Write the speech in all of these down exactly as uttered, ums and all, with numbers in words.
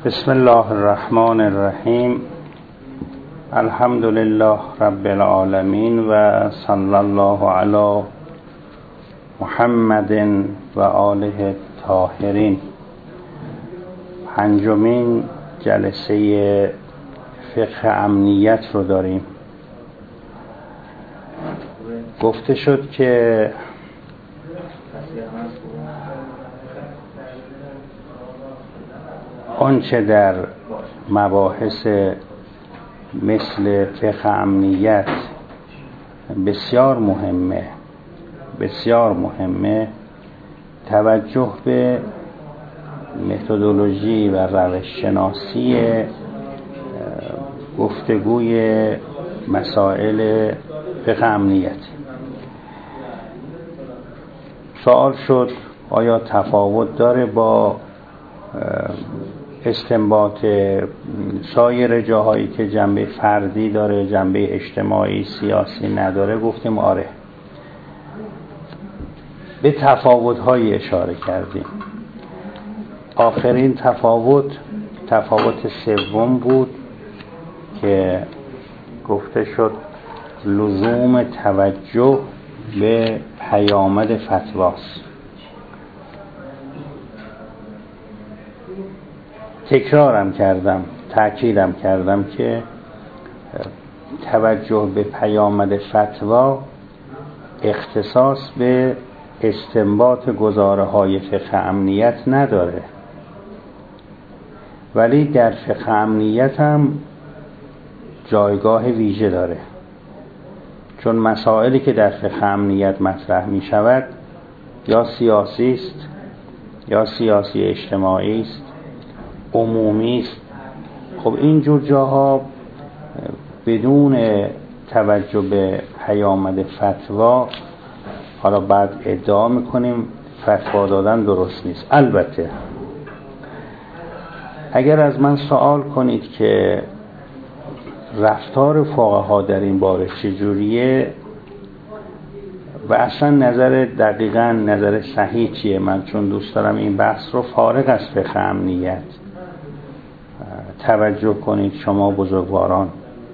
بسم الله الرحمن الرحیم. الحمد لله رب العالمین و صلی الله علی محمد و آله الطاهرین. پنجمین جلسه فقه امنیت رو داریم. گفته شد که آنچه در مباحث مثل فقه امنیت بسیار مهمه بسیار مهمه توجه به متدولوژی و روش شناسی گفتگوی مسائل فقه امنیت. سوال شد آیا تفاوت داره با استنباط سایر جاهایی که جنبه فردی داره، جنبه اجتماعی سیاسی نداره؟ گفتیم آره. به تفاوت‌های اشاره کردیم. آخرین تفاوت تفاوت سوم بود که گفته شد لزوم توجه به پیامد فتواست. تکرارم کردم، تأکیدم کردم که توجه به پیامد فتوا اختصاص به استنباط گزاره‌های فقه امنیت نداره، ولی در فقه امنیت هم جایگاه ویژه داره، چون مسائلی که در فقه امنیت مطرح می شود یا سیاسی است یا سیاسی اجتماعی است، عمومی است. خب اینجور جاها بدون توجه به پیامد فتوا، حالا بعد ادعا میکنیم فتوا دادن درست نیست. البته اگر از من سوال کنید که رفتار فقها در این باره چجوریه و اصلا نظر دقیقاً نظر صحیح چیه، من چون دوست دارم این بحث رو فارغ از فقه امنیت توجه کنید شما بزرگواران،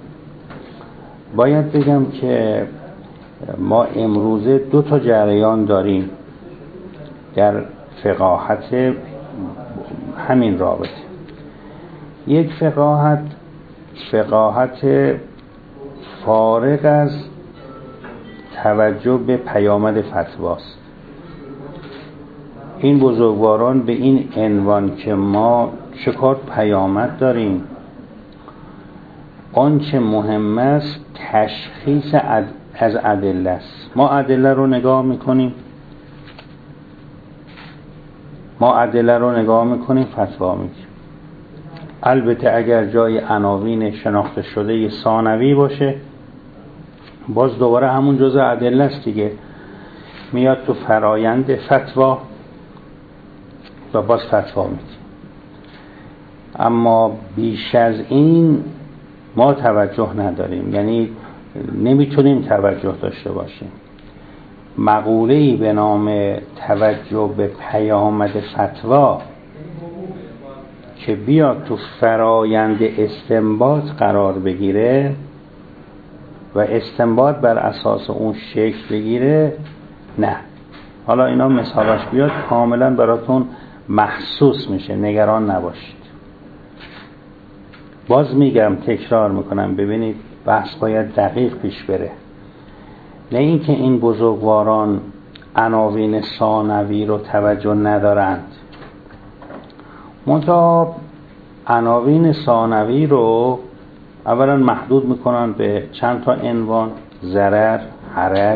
باید بگم که ما امروزه دو تا جریان داریم در فقاهت همین رابطه. یک فقاهت فقاهت فارغ از توجه به پیامد فتواست. این بزرگواران به این عنوان که ما چه کار پیامد داریم، آنچه مهم است تشخیص اد... از ادله است. ما ادله رو نگاه میکنیم ما ادله رو نگاه میکنیم فتوا میگیم. البته اگر جای عناوین شناخته شده ی ثانوی باشه، باز دوباره همون جزء ادله است دیگه، میاد تو فرایند فتوا و باز فتوا میگیم. اما بیش از این ما توجه نداریم، یعنی نمیتونیم توجه داشته باشیم. مقوله‌ای به نام توجه به پیامد فتوا که بیاد تو فرایند استنباط قرار بگیره و استنباط بر اساس اون شکل بگیره، نه. حالا اینا مثالاش بیاد کاملا براتون محسوس میشه، نگران نباشید. باز میگم، تکرار میکنم، ببینید بحث باید دقیق پیش بره، نه اینکه این بزرگواران عناوین ثانوی رو توجه ندارند. منتها عناوین ثانوی رو اولا محدود میکنن به چند تا عنوان: ضرر، حرج،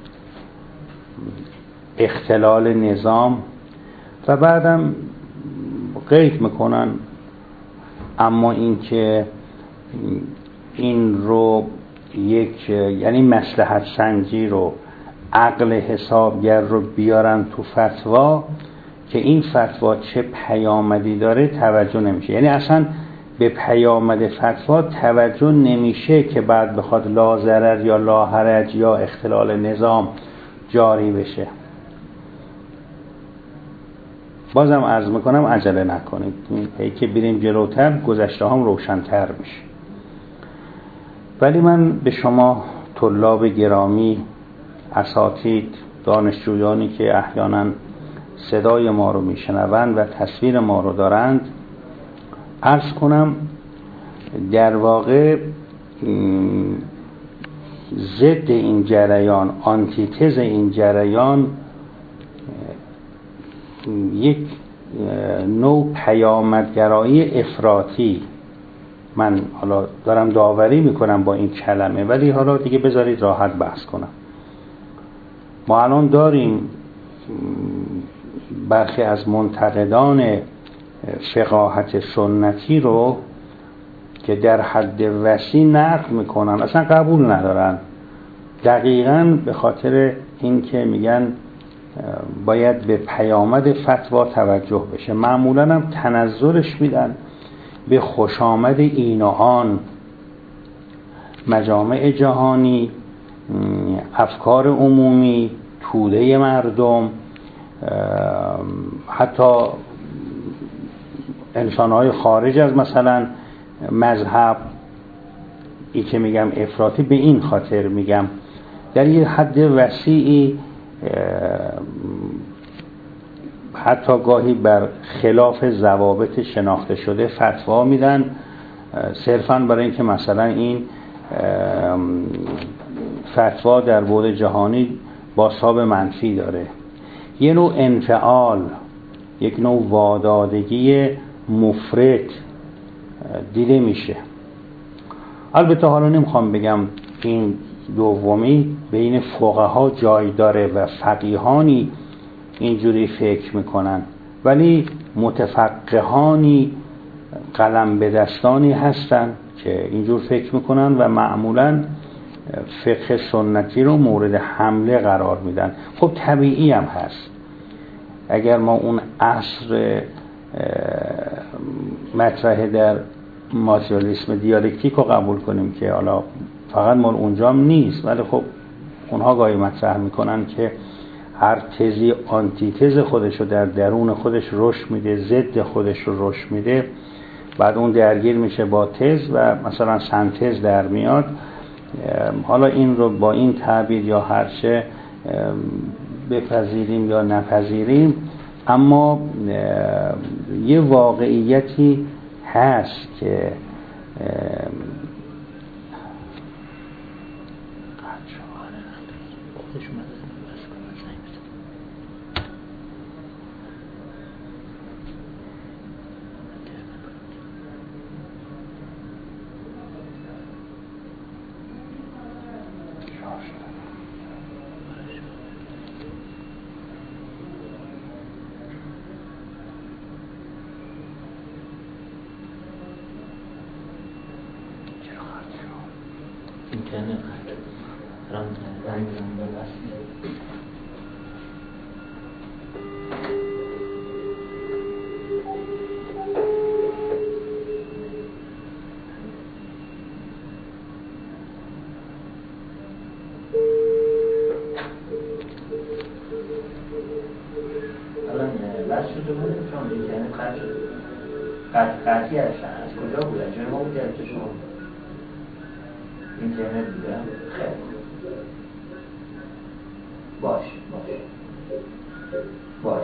اختلال نظام، و بعدم قید میکنن. اما اینکه این رو یک، یعنی مصلحت سنجی رو، عقل حسابگر رو بیارن تو فتوا که این فتوا چه پیامدی داره توجه نمیشه. یعنی اصلا به پیامد فتوا توجه نمیشه که بعد بخواد لا ضرر یا لا حرج یا اختلال نظام جاری بشه. بازم عرض میکنم عجله نکنید، هی که بریم جلوتر گذشته هم روشن‌تر میشه. ولی من به شما طلاب گرامی، اساتید، دانشجویانی که احیانا صدای ما رو میشنوند و تصویر ما رو دارند عرض کنم در واقع ضد این جریان، آنتیتز این جریان یک نوع پیامدگرایی افراطی، من حالا دارم داوری میکنم با این کلمه ولی حالا دیگه بذارید راحت بحث کنم. ما الان داریم برخی از منتقدان فقاهت سنتی رو که در حد وسیع نقد میکنن، اصلا قبول ندارن، دقیقاً به خاطر این که میگن باید به پیامد فتوا توجه بشه. معمولاً هم تنزلش میدن به خوش آمد این و آن، مجامع جهانی، افکار عمومی، توده مردم، حتی انسانهای خارج از مثلا مذهب. این که میگم افراطی به این خاطر میگم در یه حد وسیعی، حتی گاهی بر خلاف ضوابط شناخته شده فتوا میدن، صرفاً برای اینکه مثلا این فتوا در بعد جهانی بازتاب منفی داره. یه نوع انفعال، یک نوع وادادگی مفرط دیده میشه. البته حالا نمیخوام بگم این دومی بین فقها جای داره و فقیهانی اینجوری فکر میکنن، ولی متفقهانی قلم به دستانی هستن که اینجور فکر میکنن و معمولا فقه سنتی رو مورد حمله قرار میدن. خب طبیعی هم هست، اگر ما اون عصر مطرح در ماتریالیسم دیالکتیک رو قبول کنیم که حالا فقط مال اونجا هم نیست، ولی خب اونها گاهی مطرح میکنن که هر تزی آنتیتز خودش رو در درون خودش رشد میده، ضد خودش رو رشد میده، بعد اون درگیر میشه با تز و مثلا سنتز در میاد. حالا این رو با این تعبیر یا هرچه بپذیریم یا نپذیریم، اما یه واقعیتی هست که قطعی هستن. از کجا بودن؟ چون ما بودن تو شما اینترنت بودن؟ خیلی باش باش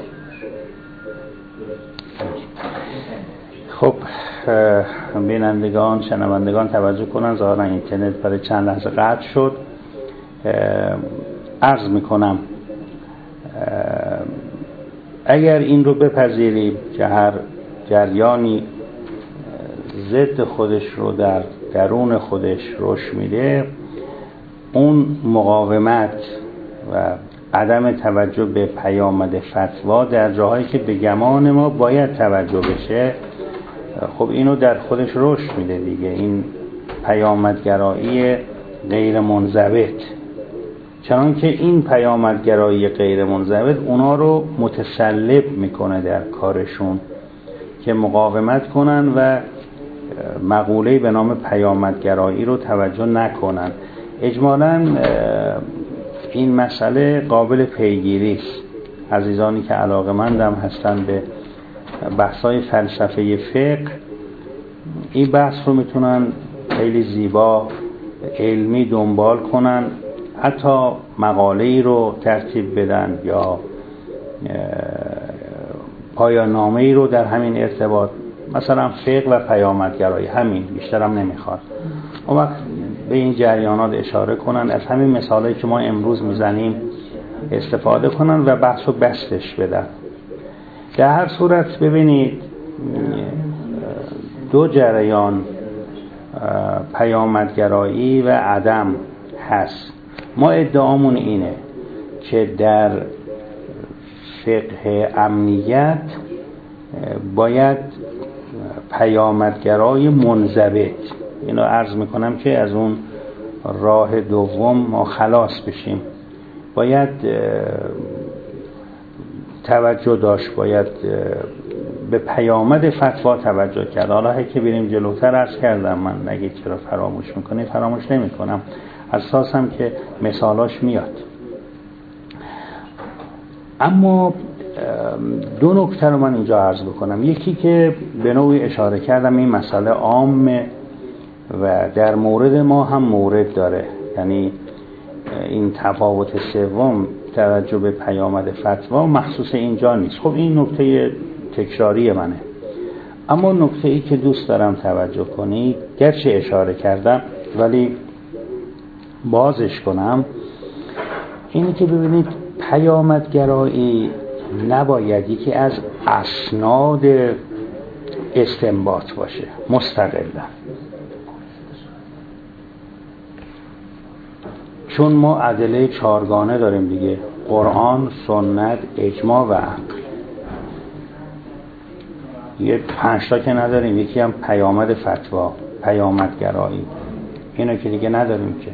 باش خب بینندگان، شنوندگان توجه کنن، ظاهرا اینترنت برای چند لحظه قطع شد. عرض میکنم اگر این رو بپذیریم که هر جریانی ضد خودش رو در درون خودش رشد میده، اون مقاومت و عدم توجه به پیامد فتوا در جاهایی که به گمان ما باید توجه بشه، خب اینو در خودش رشد میده دیگه. این پیامدگرایی غیر منضبط، چنانکه این پیامدگرایی غیر منضبط اونا رو متسلب میکنه در کارشون که مقاومت کنن و مقوله‌ای به نام پیامدگرایی رو توجه نکنن. اجمالاً این مسئله قابل پیگیری است. عزیزانی که علاقه‌مندم هستن به بحث‌های فلسفه فقه، این بحث رو میتونن خیلی زیبا علمی دنبال کنن، حتی مقاله‌ای رو ترتیب بدن یا پایان نامه‌ای رو در همین ارتباط، مثلا فقه و پیامدگرایی، همین، بیشترم نمیخواد. اون وقت به این جریانات اشاره کنن، از همین مثالایی که ما امروز میزنیم استفاده کنن و بحث رو بستش بدن. در هر صورت ببینید دو جریان پیامدگرایی و عدم هست. ما ادعامون اینه که در فقه امنیت باید پیامدگرای منضبط، اینو عرض میکنم که از اون راه دوم ما خلاص بشیم، باید توجه داشت، باید به پیامد فتوا توجه کرد. حالا که بریم جلوتر عرض کردم، من نگید چرا فراموش میکنی، فراموش نمی کنم، اساسم که مثالاش میاد. اما دو نکته رو من اینجا عرض بکنم. یکی که به نوعی اشاره کردم، این مسئله عامه و در مورد ما هم مورد داره، یعنی این تفاوت سوم توجه به پیامد فتوا مخصوص اینجا نیست. خب این نکته تکراری منه، اما نکته ای که دوست دارم توجه کنید، گرچه اشاره کردم ولی بازش کنم، اینی که ببینید پیامدگرایی نباید یکی از اسناد استنباط باشه مستقلا، چون ما ادله چهارگانه داریم دیگه، قرآن، سنت، اجماع و عقل. یه پنج تا که نداریم، یکی هم پیامد فتوا، پیامدگرایی، اینو که دیگه نداریم که.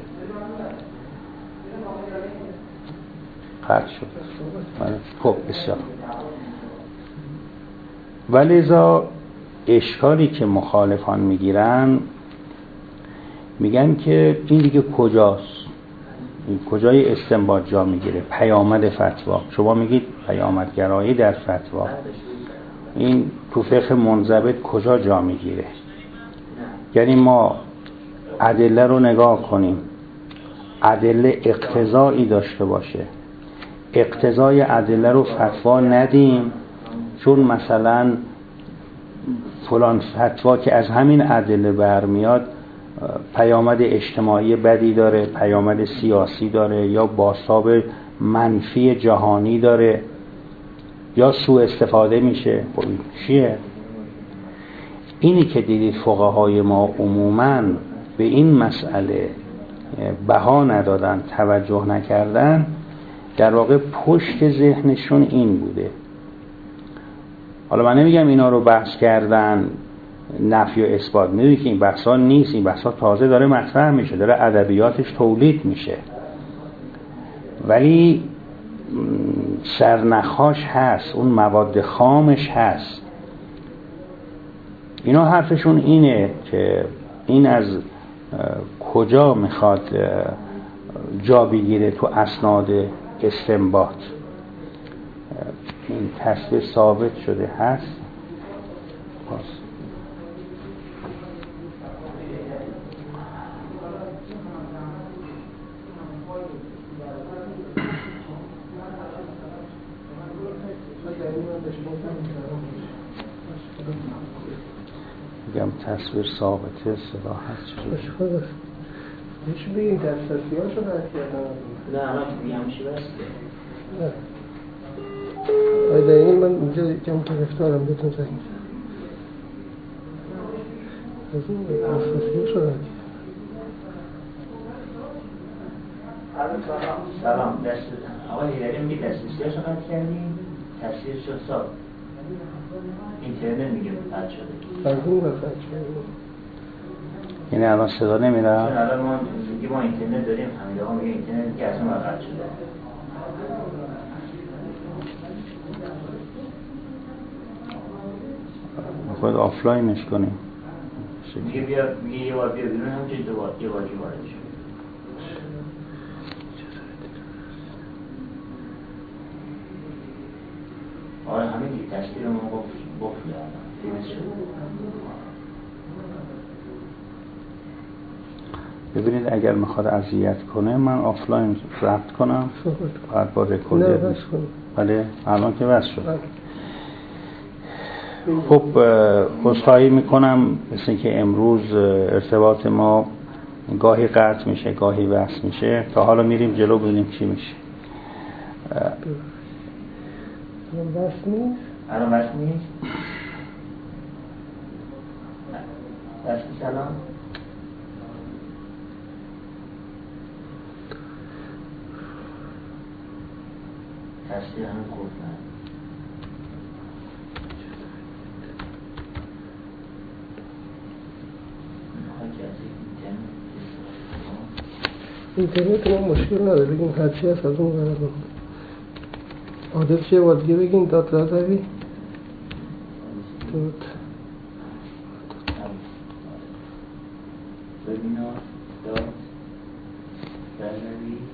قطع شد. خب بسیار. ولذا اشکالی که مخالفان میگیرن، میگن که این دیگه کجاست، این کجای استنباط جا میگیره؟ پیامد فتوا. شما میگید پیامدگرایی در فتوا، این تو فقه منضبط کجا جا میگیره؟ یعنی ما ادله رو نگاه کنیم، ادله اقتضایی داشته باشه، اقتضای ادله رو فتوا ندیم، چون مثلا فلان فتوا که از همین ادله برمیاد پیامد اجتماعی بدی داره، پیامد سیاسی داره، یا بازتاب منفی جهانی داره، یا سوء استفاده میشه. خب چیه؟ اینی که دیدید فقهای ما عموماً به این مسئله بها ندادن، توجه نکردن، در واقع پشت ذهنشون این بوده. حالا من نمیگم اینا رو بحث کردن نفی و اثبات، میدونی که این بحثا نیست، این بحثا تازه داره مطرح میشه، داره ادبیاتش تولید میشه، ولی سرنخاش هست، اون مواد خامش هست. اینا حرفشون اینه که این از کجا میخواد جا بگیره تو اسناد استنباط. این تصویر ثابت شده هست. باز میگم تصویر ثابته، صدا هست. چجوری؟ هیچ بگیم دسترسی‌هاشو رد کردن؟ نه الان دیگه همیشه بسته. نه آی دقیقی من اینجا جمع گرفتارم بهتون زنگ از این دسترسی‌هاشو رد کردن. سلام سلام دست آقا هیدری میگه دسترسی‌هاشو رد کردیم، تصویرش شد ساب اینترنت میگه قطع شده. از این قطع شده. یعنی الان صدا نمیره؟ چون الان ما میگه ما اینترنت داریم، حمیده ها میگه اینترنت که از اون قطع شده. باید آفلاینش کنیم. میگه بیا، میگه یه بار بیا بیرون، همچنین دو بار یه بار جو وارد شد. آره همه دیگه تصویر ما گفت گفت دیوز شد. ببینید اگر میخواد اذیت کنه من آفلاین ضبط کنم بعد با رکورد. بله الان که وصل شد. خب عذرخواهی میکنم مثل اینکه امروز ارتباط ما گاهی قطع میشه گاهی وصل میشه، تا حالا میریم جلو ببینیم چی میشه. الان وصل نیست؟ الان وصل نیست؟ وصل سلام؟ تصویر همه گفتن. اینترنت ما مشکل نداره، بگیم هرچی هست از اون قرار بکنم. عادت چه باید دیگه بگیم داد رضوی داد وبینار داد رضوی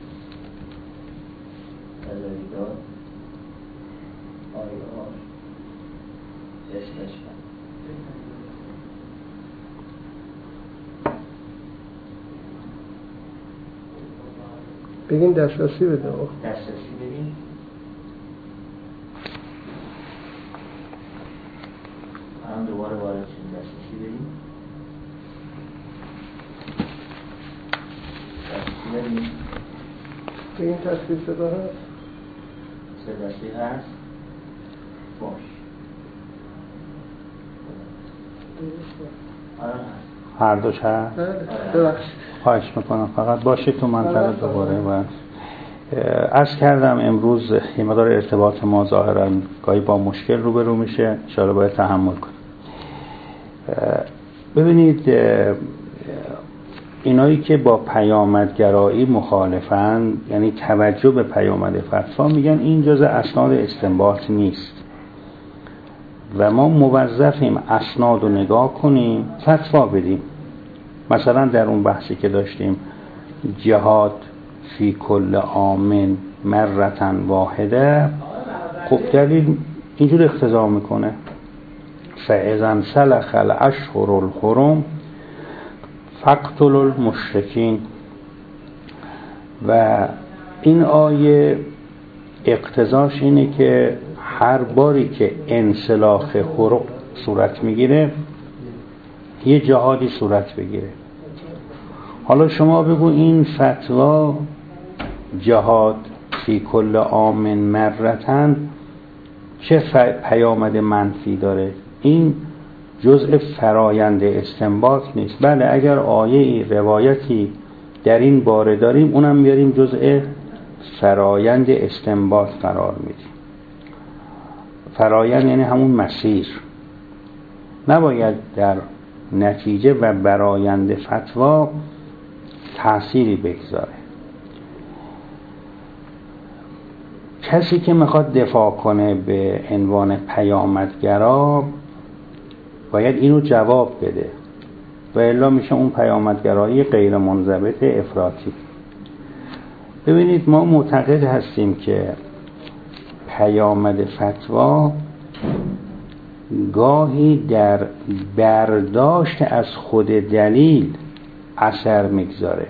رضوی داد آی آر اسمش بگیم دسترسی بده. دسترسی بدیم. الان دوباره وارد شدیم دسترسی بدیم. دسترسی بدیم. بگیم تصویر صدا هست. صدا تصویر هست. باش. الان هست. هر دوش هست؟ ببخشید. خواهش میکنم فقط باشه تو منطقه دوباره. و عرض کردم امروز یه مقدار ارتباط ما ظاهرا گاهی با مشکل روبرو میشه، ان شاءالله باید تحمل کنیم. ببینید اینایی که با پیامدگرایی مخالفن، یعنی توجه به پیامد فتوا، میگن این جزء اسناد استنباط نیست و ما موظفیم اسناد رو نگاه کنیم فتوا بدیم. مثلا در اون بحثی که داشتیم جهاد فی کل عام مرتن واحده، خب دلیل اینجور اقتضا میکنه فاذا سلخ الاشهر الحرم فاقتلوا المشرکین. و این آیه اقتضاش اینه که هر باری که انسلاخ حرم صورت میگیره یه جهادی صورت بگیره. حالا شما بگو این فتوا جهاد فی کل عام مرتن چه پیامد منفی داره؟ این جزء فرایند استنباط نیست. بله اگر آیه روایتی در این باره داریم اونم میاریم جزء فرایند استنباط قرار میدیم. فرایند یعنی همون مسیر، نباید در نتیجه و برآیند فتوا تأثیری بگذاره. کسی که میخواد دفاع کنه به عنوان پیامدگرا باید اینو جواب بده و الا میشه اون پیامدگرایی غیر منضبط افراطی. ببینید ما معتقد هستیم که پیامد فتوا گاهی در برداشت از خود دلیل اثر میگذاره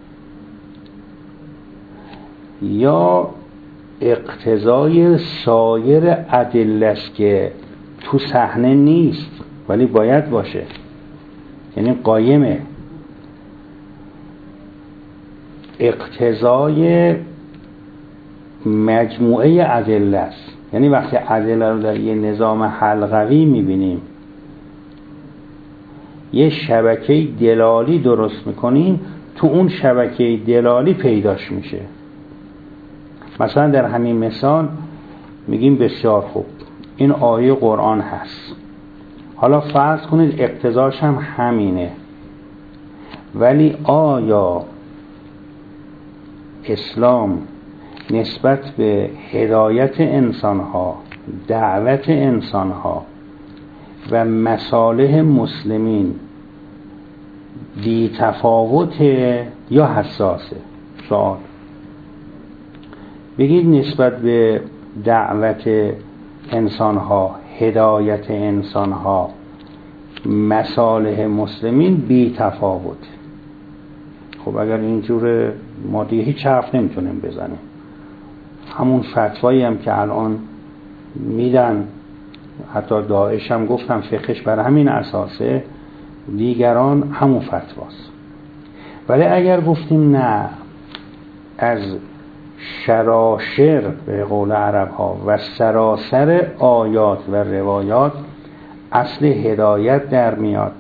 یا اقتضای سایر ادله است که تو صحنه نیست ولی باید باشه، یعنی قایمه. اقتضای مجموعه ادله است، یعنی وقتی ادله رو در یه نظام حلقوی میبینیم یه شبکه دلالی درست میکنیم، تو اون شبکه دلالی پیداش میشه. مثلا در همین مثال میگیم بسیار خوب این آیه قرآن هست، حالا فرض کنید اقتضاش هم همینه، ولی آیا اسلام نسبت به هدایت انسانها، دعوت انسانها و مصالح مسلمین بی تفاوته یا حساسه؟ سوال. بگید نسبت به دعوت انسانها، هدایت انسانها، مصالح مسلمین بی تفاوت. خب اگر اینجوره ما دیگه هیچ حرف نمیتونیم بزنیم. همون فتوایی هم که الان میدن، حتی داعش هم گفتم فقهش بر همین اساسه، دیگران همون فتواست. ولی اگر گفتیم نه، از شراشر به قول عرب ها و سراسر آیات و روایات اصل هدایت در میاد،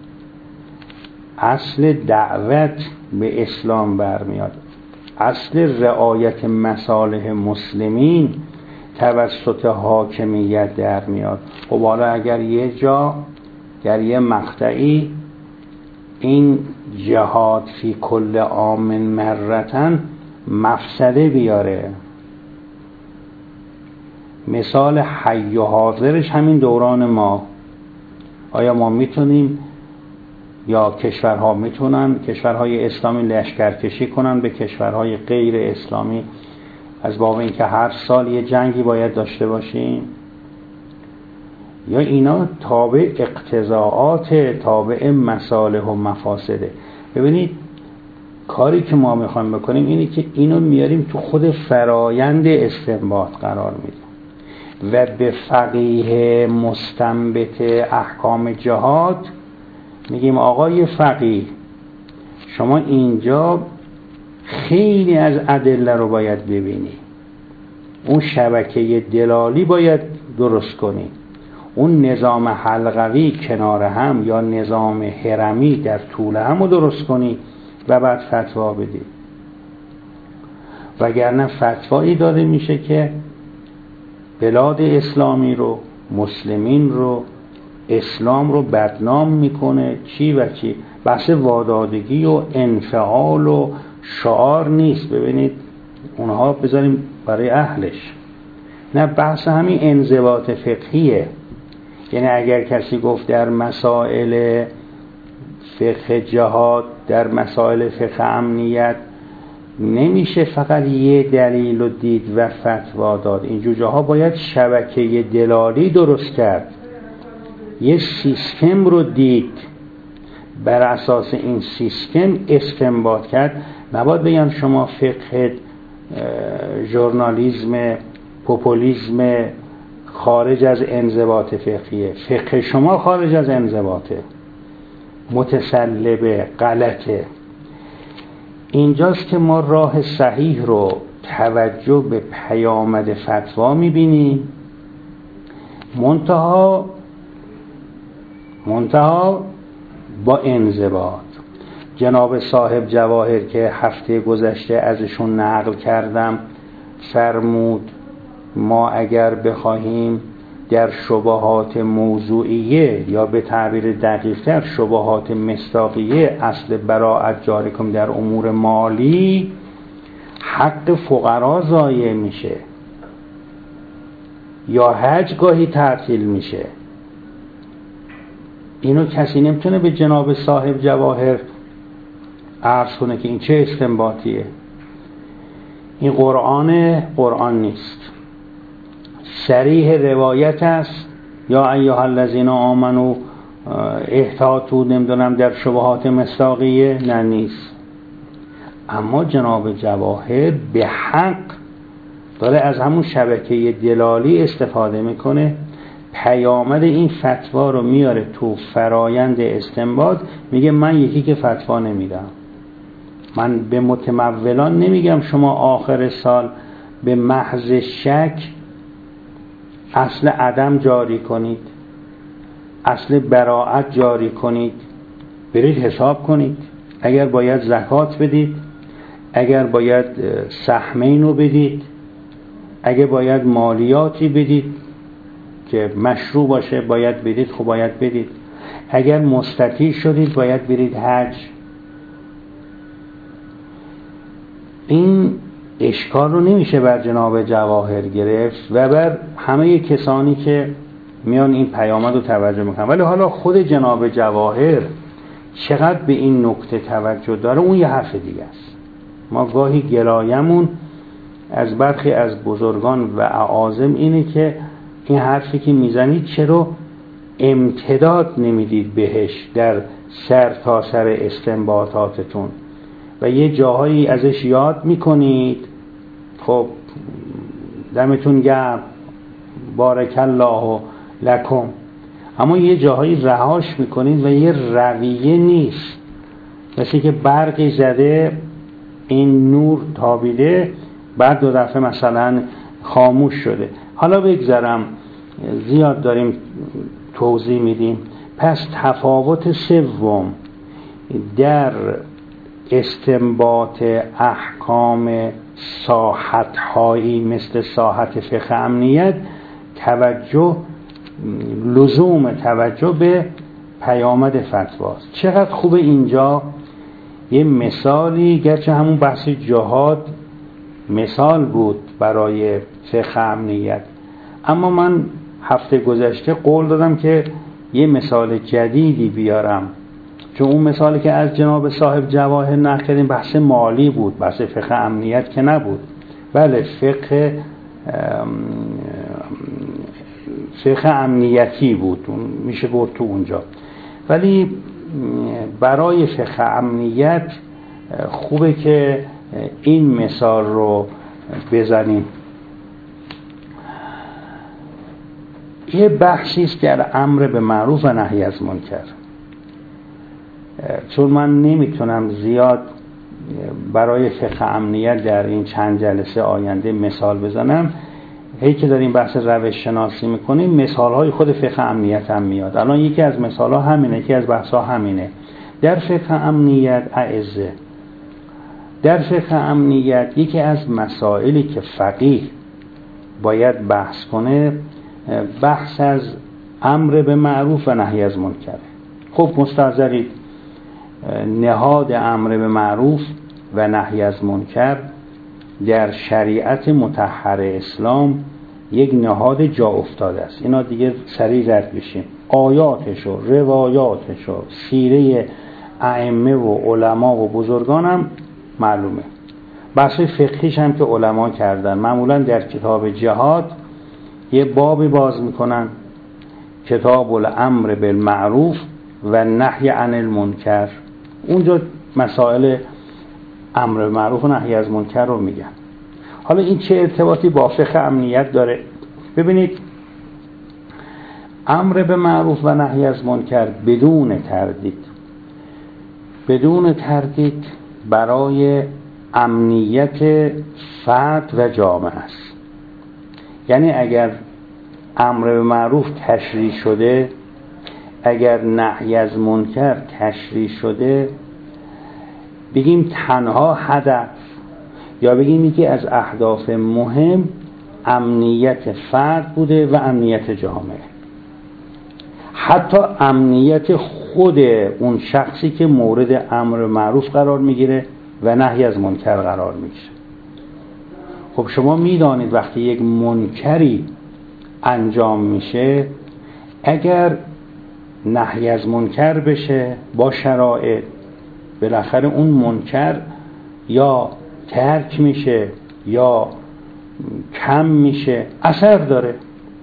اصل دعوت به اسلام برمیاد، اصل رعایت مصالح مسلمین توسط حاکمیت در میاد. خب حالا اگر یه جا در یه مقطعی این جهاد فی کل عام مرتن مفسده بیاره، مثال حی و حاضرش همین دوران ما، آیا ما میتونیم یا کشورها میتونن، کشورهای اسلامی لشکرکشی کنن به کشورهای غیر اسلامی از باب اینکه هر سال یه جنگی باید داشته باشیم؟ یا اینا تابع اقتضاعات، تابع مصالح و مفاسده. ببینید کاری که ما میخوایم بکنیم اینه که اینو میاریم تو خود فرایند استنباط قرار میدیم و به فقیه مستنبط احکام جهاد میگیم آقای فقیه، شما اینجا خیلی از ادله رو باید ببینی، اون شبکه دلالی باید درست کنی، اون نظام حلقوی کنار هم یا نظام هرمی در طول هم رو درست کنی و بعد فتوا بدی. وگرنه فتوایی داده میشه که بلاد اسلامی رو، مسلمین رو، اسلام رو بدنام میکنه، چی و چی. بحث وادادگی و انفعال و شعار نیست، ببینید اونها بذاریم برای اهلش، نه بحث همین انضباط فقهیه. یعنی اگر کسی گفت در مسائل فقه جهاد، در مسائل فقه امنیت نمیشه فقط یه دلیل رو دید و فتوا داد، اینجور جاها باید شبکه دلالی درست کرد، یه سیستم رو دید، بر اساس این سیستم استنباط کرد. نباید بگم شما فقه ژورنالیسم پوپولیسم خارج از انضباط فقهیه، فقه شما خارج از انضباطه، متسلبه، غلطه. اینجاست که ما راه صحیح رو توجه به پیامد فتوا میبینیم، منتها منتها با انضباط. جناب صاحب جواهر که هفته گذشته ازشون نقل کردم فرمود ما اگر بخواهیم در شبهات موضوعیه یا به تعبیر دقیق‌تر شبهات مصداقیه اصل براءت جاری کنیم در امور مالی، حق فقرا ضایع میشه یا حج گاهی تعطیل میشه. اینو کسی نمیتونه به جناب صاحب جواهر عرض کنه که این چه استنباطیه. این قرآن قرآن نیست، صریح روایت است، یا ایها الذین آمنوا احتاطوا نمیدونم در شبهات مصداقیه، نه نیست. اما جناب جواهر به حق داره از همون شبکه دلالی استفاده میکنه، پیامد این فتوا رو میاره تو فرایند استنباط، میگه من یکی که فتوا نمیدم، من به متمولان نمیگم شما آخر سال به محض شک اصل عدم جاری کنید، اصل براءت جاری کنید، برید حساب کنید، اگر باید زکات بدید، اگر باید سهمین رو بدید، اگر باید مالیاتی بدید که مشروع باشه باید بدید، خب باید بدید، اگر مستطیع شدید باید برید حج. این اشکال رو نمیشه بر جناب جواهر گرفت و بر همه کسانی که میان این پیامد رو توجه میکنن. ولی حالا خود جناب جواهر چقدر به این نکته توجه داره اون یه حرف دیگه است. ما گاهی گلایمون از برخی از بزرگان و اعاظم اینه که این حرفی که میزنید چرا امتداد نمیدید بهش در سر تا سر استنباطاتتون و یه جاهایی ازش یاد میکنید؟ خب دمتون گرم، بارک الله لکم، اما یه جاهایی رهاش میکنید و یه رویه نیست، مثل که برقی زده این نور تابیده بعد دو دفعه مثلا خاموش شده. حالا بگذارم، زیاد داریم توضیح میدیم. پس تفاوت سوم در استنباط احکام ساحت‌هایی مثل ساحت فقه امنیت، توجه لزوم توجه به پیامد فتواست. چقدر خوبه اینجا یه مثالی، گرچه همون بحث جهاد مثال بود برای فقه امنیت، اما من هفته گذشته قول دادم که یه مثال جدیدی بیارم، چون اون مثالی که از جناب صاحب جواهر نقل کردیم بحث مالی بود، بحث فقه امنیت که نبود. بله فقه فقه امنیتی بود، میشه برد تو اونجا، ولی برای فقه امنیت خوبه که این مثال رو بزنیم. یه بحثی است در امر به معروف و نهی از منکر. چون من نمیتونم زیاد برای فقه امنیت در این چند جلسه آینده مثال بزنم، هی که داریم بحث روش شناسی میکنیم مثال های خود فقه امنیت هم میاد. الان یکی از مثال ها همینه، یکی از بحث ها همینه. در فقه امنیت اعزه، در فقه امنیت یکی از مسائلی که فقیه باید بحث کنه بحث از امر به معروف و نهی از منکر. خب مستحضرید نهاد امر به معروف و نهی از منکر در شریعت مطهر اسلام یک نهاد جا افتاده است. اینا دیگه سریع رد بشیم، آیاتش و روایاتش و سیره ائمه و علما و بزرگان هم معلومه. بحث فقهیش هم که علما کردن، معمولا در کتاب جهاد یه بابی باز میکنن، کتاب الامر بالمعروف و نهی عن المنکر، اونجا مسائل امر بالمعروف و نهی از منکر رو میگن. حالا این چه ارتباطی با فقه امنیت داره؟ ببینید، امر به معروف و نهی از منکر بدون تردید بدون تردید برای امنیت فرد و جامعه است. یعنی اگر امر به معروف تشریع شده، اگر نهی از منکر تشریع شده، بگیم تنها هدف یا بگیم یکی از اهداف مهم امنیت فرد بوده و امنیت جامعه، حتی امنیت خود اون شخصی که مورد امر معروف قرار میگیره و نهی از منکر قرار میگیره. خب شما میدانید وقتی یک منکری انجام میشه، اگر نهی از منکر بشه با شرایط، بالاخره اون منکر یا ترک میشه یا کم میشه، اثر داره.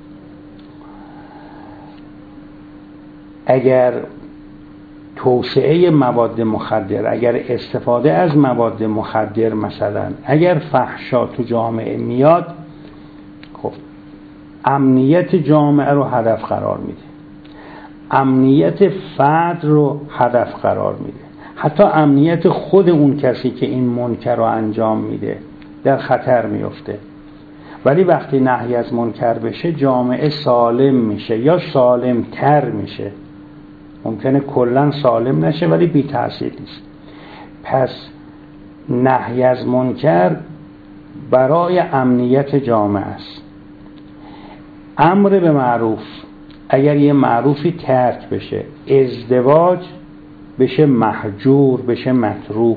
اگر توسعه مواد مخدر، اگر استفاده از مواد مخدر مثلا، اگر فحشا تو جامعه میاد، خب امنیت جامعه رو هدف قرار میده، امنیت فرد رو هدف قرار میده، حتی امنیت خود اون کسی که این منکر رو انجام میده در خطر میفته. ولی وقتی نهی از منکر بشه، جامعه سالم میشه یا سالم تر میشه. ممکنه کلن سالم نشه ولی بی تأثیر نیست. پس نهی از منکر برای امنیت جامعه است. امر به معروف، اگر یه معروفی ترک بشه، ازدواج بشه محجور، بشه متروک.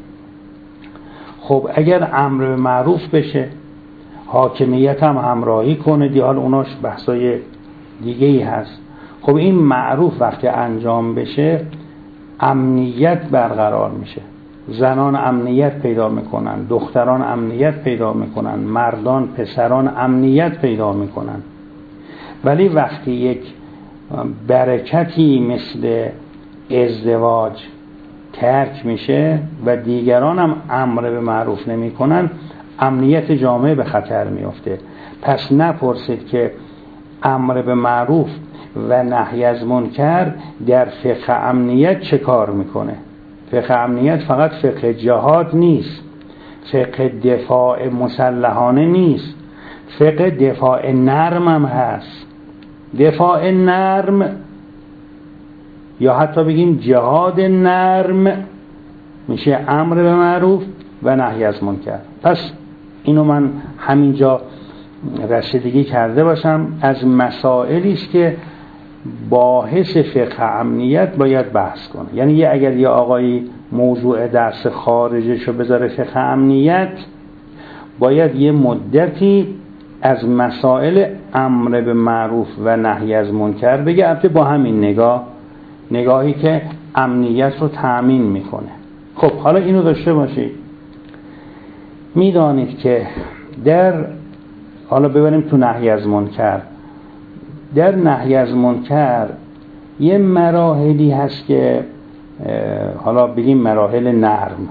خب اگر امر به معروف بشه، حاکمیت هم همراهی کنه، دیال اوناش بحثای دیگه ای هست. خب این معروف وقتی انجام بشه، امنیت برقرار میشه، زنان امنیت پیدا میکنن، دختران امنیت پیدا میکنن، مردان پسران امنیت پیدا میکنن. ولی وقتی یک برکتی مثل ازدواج ترک میشه و دیگران هم امر به معروف نمی کنن، امنیت جامعه به خطر میفته. پس نپرسید که امر به معروف و نهی از منکر در فقه امنیت چه کار میکنه. فقه امنیت فقط فقه جهاد نیست، فقه دفاع مسلحانه نیست، فقه دفاع نرم هم هست. دفاع نرم یا حتی بگیم جهاد نرم میشه امر به معروف و نهی از منکر. پس اینو من همینجا رسیدگی کرده باشم از مسائلی است که باحث فقه امنیت باید بحث کنه. یعنی یه اگر یه آقایی موضوع درس خارجشو بذاره فقه امنیت، باید یه مدتی از مسائل امر به معروف و نهی از منکر بگه، البته با همین نگاه، نگاهی که امنیت رو تأمین میکنه. خب حالا اینو داشته باشید، میدانید که در حالا ببریم تو نهی از منکر، در نهی از منکر یه مراحلی هست که حالا بگیم مراحل نرم،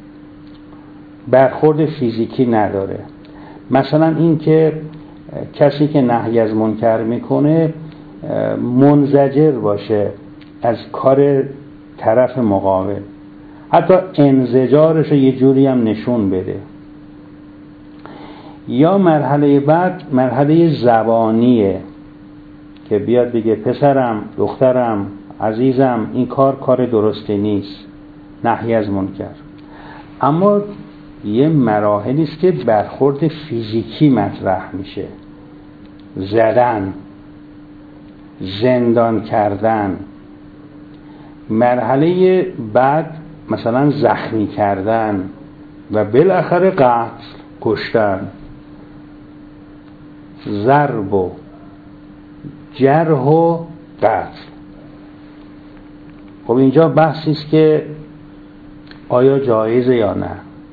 برخورد فیزیکی نداره. مثلا این که کسی که نهی از منکر میکنه منزجر باشه از کار طرف مقابل، حتی انزجارش رو یه جوری هم نشون بده. یا مرحله بعد مرحله زبانیه که بیاد بگه پسرم، دخترم، عزیزم، این کار کار درسته نیست، نهی از منکر. اما یه مراحلی است که برخورد فیزیکی مطرح میشه، زدن، زندان کردن. مرحله بعد مثلا زخمی کردن و بالاخره قتل، کشتن، ضرب و جرح و قتل. خب اینجا بحثی است که آیا جایزه یا نه.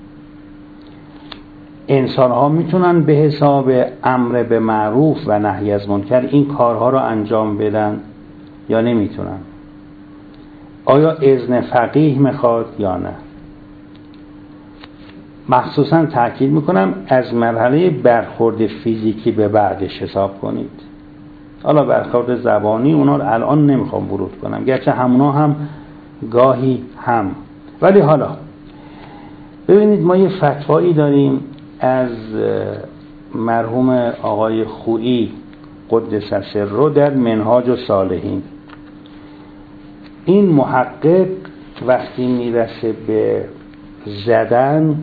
انسان ها میتونن به حساب امر به معروف و نهی از منکر این کارها رو انجام بدن یا نمیتونن؟ آیا اذن فقیه میخواد یا نه؟ مخصوصا تأکید میکنم از مرحله برخورد فیزیکی به بعدش حساب کنید. حالا برخورد زبانی اونا رو الان نمیخوام ورود کنم، گرچه همونا هم گاهی هم. ولی حالا ببینید ما یه فتوایی داریم از مرحوم آقای خویی قدس سره در منهاج الصالحین. این محقق وقتی میرسه به زدن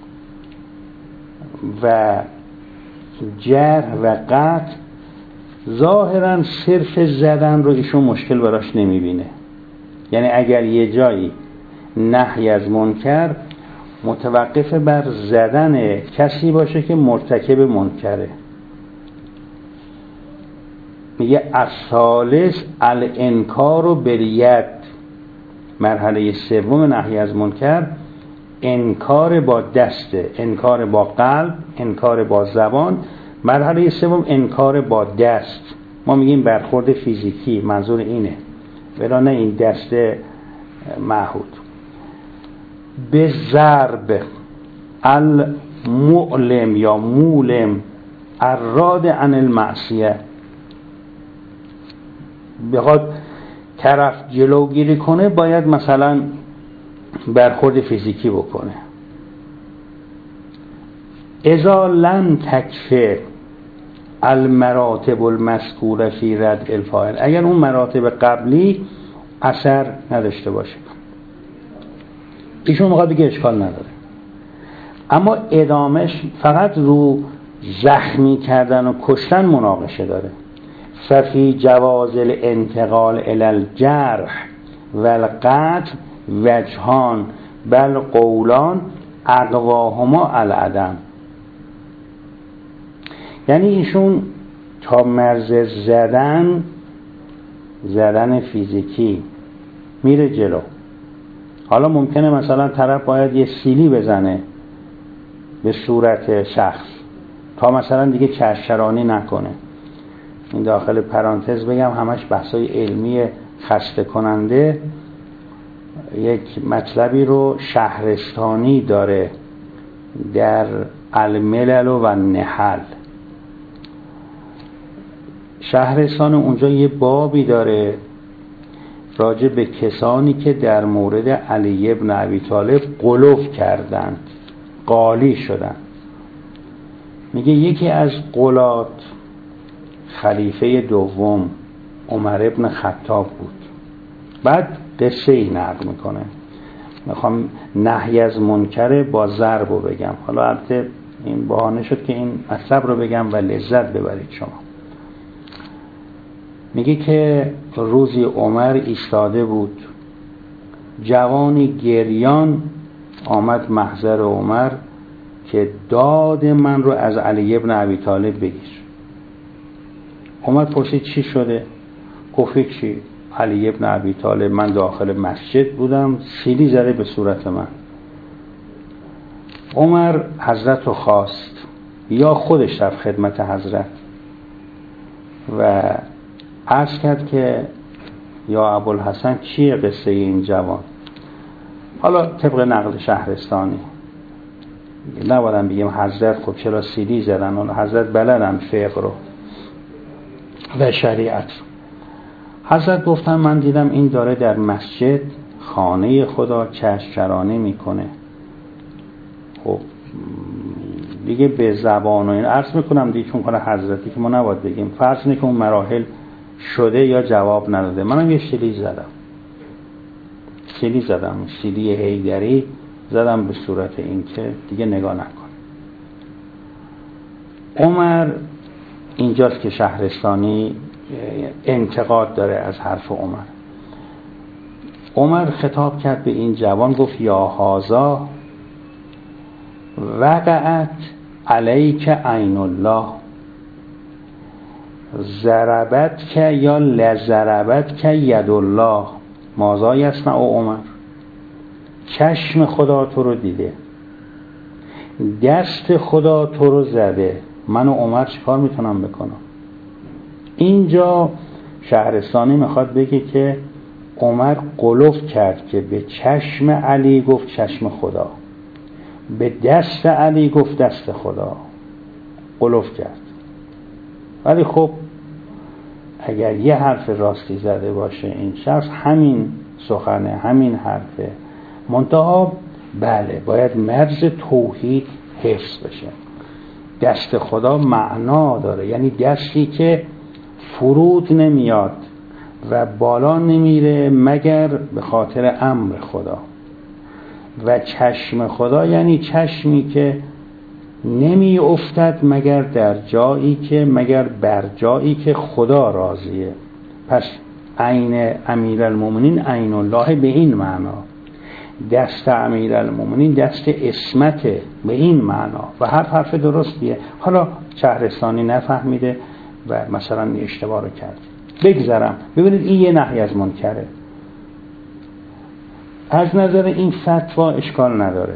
و جرح و قتل، ظاهرا صرف زدن رو ایشون مشکل براش نمیبینه. یعنی اگر یه جایی نهی از منکر متوقف بر زدن کسی باشه که مرتکب منکره، میگه الثالث الانکار بالید. مرحله سوم نهی از منکر انکار با دست، انکار با قلب، انکار با زبان. مرحله سوم انکار با دست. ما میگیم برخورد فیزیکی، منظور اینه، ولی نه این دست معهود. به ضرب المعلم یا مولم الراد عن المعصیه، بخواد طرف جلوگیری کنه باید مثلا برخورد فیزیکی بکنه. اذا لم تکفه المراتب المذکوره فی رد الفاعل، اگر اون مراتب قبلی اثر نداشته باشه، ایشون میخواد بگه اشکال نداره. اما ادامش فقط رو زخمی کردن و کشتن مناقشه داره. ففی جواز الانتقال الی الجرح و القتل وجهان بل قولان اقواهما العدم. یعنی ایشون تا مرز زدن، زدن فیزیکی میره جلو. حالا ممکنه مثلا طرف باید یه سیلی بزنه به صورت شخص تا مثلا دیگه چشم‌چرانی نکنه، این داخل پرانتز بگم همش بحثای علمی خسته کننده، یک مطلبی رو شهرستانی داره در الملل و النحل. شهرستان اونجا یه بابی داره راجع به کسانی که در مورد علی ابن ابی طالب غلو کردند، قالی شدند. میگه یکی از غلات خلیفه دوم عمر ابن خطاب بود. بعد قصه ای نقل میکنه، میخوام نهی از منکر با ضرب رو بگم. حالا البته این بهانه شد که این مطلب رو بگم و لذت ببرید شما. میگه که روزی عمر ایستاده بود، جوانی گریان آمد محضر عمر که داد من رو از علی ابن ابی طالب بگیر. عمر پرسید چی شده؟ گفت چی؟ علی ابن ابی طالب، من داخل مسجد بودم، سیلی زده به صورت من. عمر حضرت رو خواست یا خودش رفت خدمت حضرت و عرض کرد که یا ابوالحسن چیه قصه این جوان؟ حالا طبق نقل شهرستانی نبودم بگیم حضرت خب چرا سیلی زدن، حضرت بلدن فقه رو و شریعت. حضرت گفتن من دیدم این داره در مسجد خانه خدا چشم‌چرانی میکنه. خب دیگه به زبان و این عرض میکنم دیگه، چون کنه حضرتی که ما نباید بگیم، فرض اینه که اون مراحل شده یا جواب نداده. منم یه سیلی زدم سیلی زدم سیلی حیدری زدم به صورت این که دیگه نگاه نکن. عمر اینجاست که شهرستانی انتقاد داره از حرف عمر. عمر خطاب کرد به این جوان، گفت یا هازا وقعت علیک عین الله ضربت که یا لضربت که ید الله ماذا یصنع عمر. چشم خدا تو رو دیده، دست خدا تو رو زده، من و عمر چیکار میتونم بکنم؟ اینجا شهرستانی میخواد بگه که عمر غلو کرد که به چشم علی گفت چشم خدا، به دست علی گفت دست خدا، غلو کرد. ولی خب اگر یه حرف راستی زده باشه این شخص، همین سخنه، همین حرفه، منتها بله باید مرز توحید حفظ بشه. دست خدا معنا داره، یعنی دستی که فرود نمیاد و بالا نمیره مگر به خاطر امر خدا. و چشم خدا یعنی چشمی که نمی افتد مگر در جایی که مگر بر جایی که خدا راضیه. پس عین امیرالمومنین عین الله به این معنا، دست امیرالمومنین دست عصمته به این معنا و هر حرف درستیه. حالا شهرستانی نفهمیده و مثلا اشتباه رو کرد. بگذارم ببینید این یه نهی از منکره. از نظر این فتوا اشکال نداره،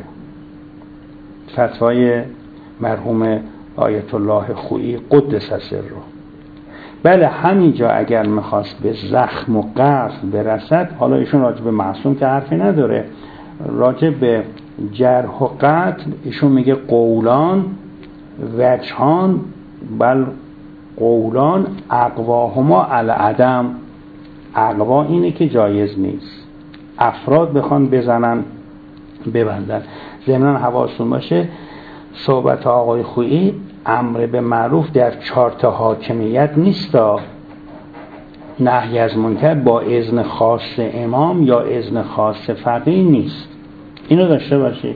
فتوای مرحوم آیت الله خویی قدس سره. بله همینجا اگر میخواست به زخم و قتل برسد، حالا ایشون راجع به معصوم که حرفی نداره، راجع به جرح و قتل ایشون میگه قولان وجهان بل قولان اقواهما العدم. اقوا اینه که جایز نیست، افراد بخوان بزنن ببندن. ضمناً حواستون باشه صحبت آقای خویی امر به معروف در چارت حاکمیت نیست، نهی از منکر با اذن خاص امام یا اذن خاص فقیه نیست. اینو داشته باشید.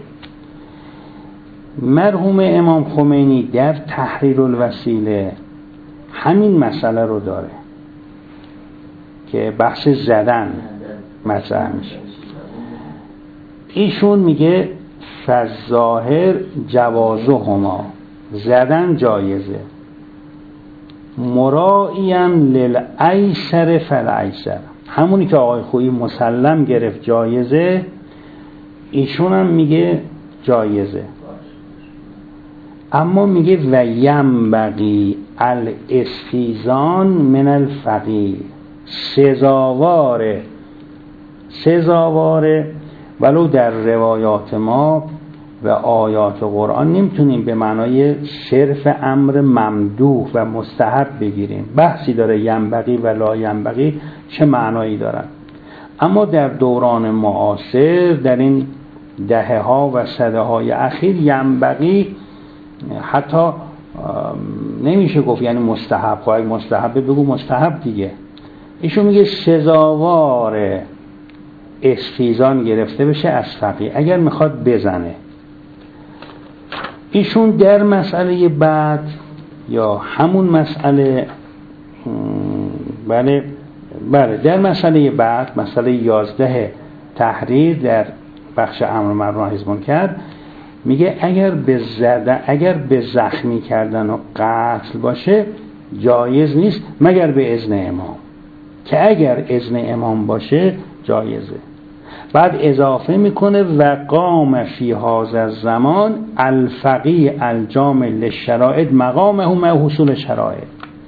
مرحوم امام خمینی در تحریر الوسیله همین مسئله رو داره که بحث زدن مطرح میشه. ایشون میگه فظاهر جوازهما، زدن جایزه، مرائیم للایسر فالایسر، همونی که آقای خویی مسلم گرفت جایزه، ایشون هم میگه جایزه. اما میگه و ینبغی الاستیزان من الفقیه، سزاواره سزاواره ولو در روایات ما و آیات قرآن نمیتونیم به معنای صرف امر ممدوح و مستحب بگیریم. بحثی داره ینبغی و لا ینبغی چه معنایی دارن. اما در دوران معاصر، در این دهه ها و سده های اخیر، ینبغی حتی نمیشه گفت یعنی مستحب. خواهی مستحب بگو مستحب دیگه. ایشون میگه سزاوار استیزان گرفته بشه از فقیه اگر میخواد بزنه. ایشون در مسئله بعد یا همون مسئله بله بله در مسئله بعد، مسئله یازده تحریر در بخش امر معروف و نهی از منکر، میگه اگر به زدن اگر به زخمی کردن و قتل باشه جایز نیست مگر به اذن امام، که اگر اذن امام باشه جایزه. بعد اضافه میکنه و قام فی هذا الزمان الفقیه الجامع للشرائط مقامه مع حصول شرائط.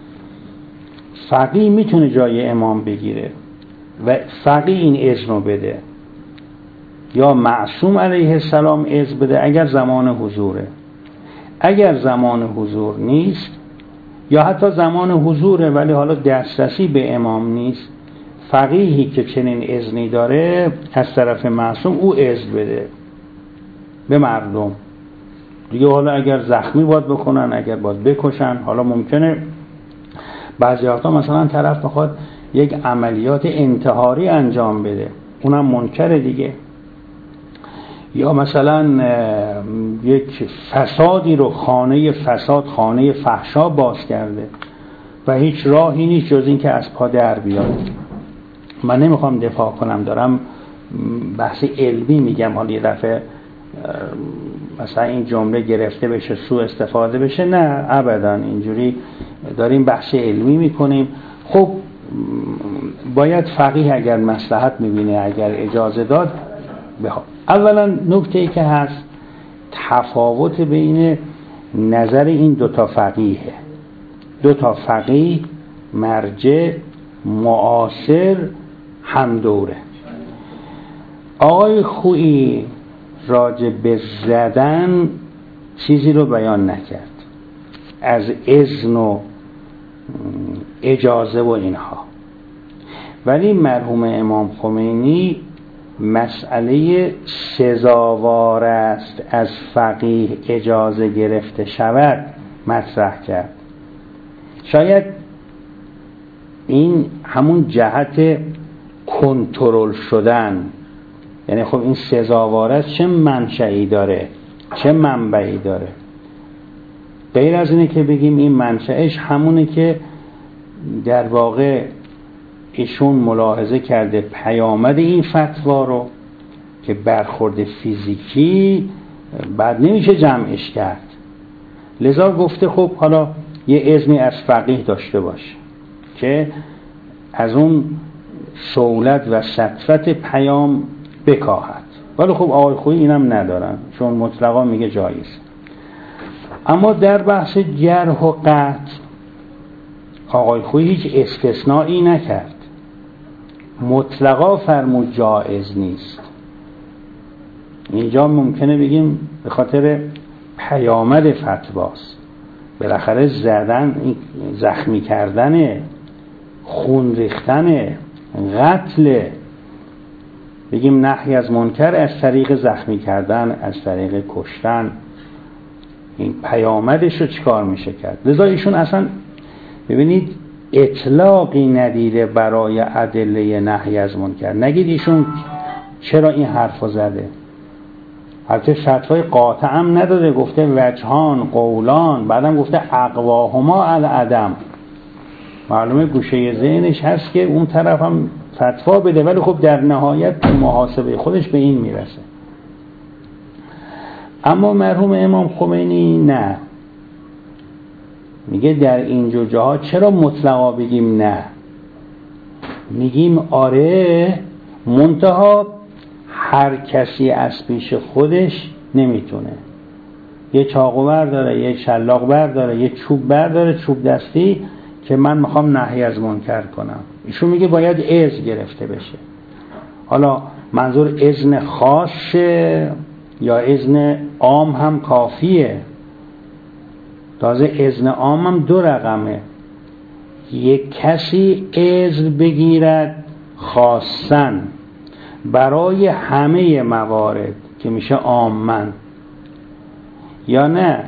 فقیه میتونه جای امام بگیره و فقیه این اذن رو بده، یا معصوم علیه السلام اذن بده اگر زمان حضوره. اگر زمان حضور نیست یا حتی زمان حضوره ولی حالا دسترسی به امام نیست، فقیهی که چنین اذنی داره از طرف معصوم او اذن بده به مردم دیگه. حالا اگر زخمی باید بکنن، اگر باید بکشن، حالا ممکنه بعضی وقتا مثلا طرف بخواد یک عملیات انتحاری انجام بده، اونم منکره دیگه. یا مثلا یک فسادی رو، خانه فساد، خانه فحشا باز کرده و هیچ راهی نیست جز این که از پا در بیاد. من نمیخوام دفاع کنم، دارم بحث علمی میگم. حالا یه دفعه مثلا این جمله گرفته بشه، سوء استفاده بشه، نه ابدا، اینجوری داریم بحث علمی میکنیم. خب باید فقیه اگر مصلحت میبینه، اگر اجازه داد بخواد. اولا نکته ای که هست تفاوت بین نظر این دوتا فقیه، دوتا فقیه مرجع معاصر هم دوره. آقای خویی راجع به زدن چیزی رو بیان نکرد از اذن و اجازه و اینها، ولی مرحوم امام خمینی مسئله سزاوار است از فقیه اجازه گرفته شود مطرح کرد. شاید این همون جهت کنترل شدن، یعنی خب این سزاوار است چه منشئی داره، چه منبعی داره. غیر از اینه که بگیم این منشأش همونه که در واقع ایشون ملاحظه کرده پیامد این فتوا رو که برخورد فیزیکی بعد نمیشه جمعش کرد، لذا گفته خب حالا یه اذنی از فقیه داشته باشه که از اون سهولت و سطفت پیام بکاهد. ولی خب آقای خویی اینم ندارن چون مطلقا میگه جایز. اما در بحث جرح و قطع آقای خویی هیچ استثنایی نکرد، مطلقا فرمود جایز نیست. اینجا ممکنه بگیم به خاطر پیامد فتواست، بالاخره زدن، زخمی کردن، خون ریختن، قتل، بگیم نهی از منکر از طریق زخمی کردن، از طریق کشتن، این پیامدش رو چیکار میشه کرد؟ لذا ایشون اصلا ببینید اطلاقی ندیده برای ادله نهی از منکر. نگید ایشون چرا این حرفو زده، البته فتوای قاطع هم نداده، گفته وجهان قولان، بعدم گفته اقواهما العدم. معلومه گوشه ذهنش هست که اون طرف هم فتوا بده، ولی خب در نهایت محاسبه خودش به این میرسه. اما مرحوم امام خمینی نه، میگه در اینجور جاها چرا مطلقا بگیم نه، میگیم آره، منتها هر کسی از پیش خودش نمیتونه. یه چاقو برداره، یه شلاق برداره، یه چوب برداره، چوب دستی، که من میخوام نهی از منکر کنم. ایشون میگه باید اذن گرفته بشه. حالا منظور اذن خاصه یا اذن عام هم کافیه؟ تازه اذن عام هم دو رقمه. یک کسی اذن بگیرد خاصن برای همه موارد که میشه عامن، یا نه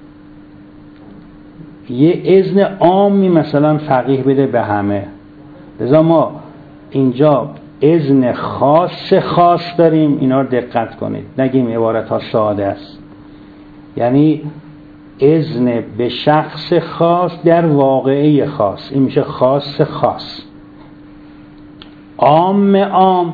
یه اذن عامی مثلا فقیه بده به همه. لذا ما اینجا اذن خاص خاص داریم. اینا رو دقت کنید، نگیم عبارت ها ساده است. یعنی اذن به شخص خاص در واقعه خاص، این میشه خاص خاص. عام عام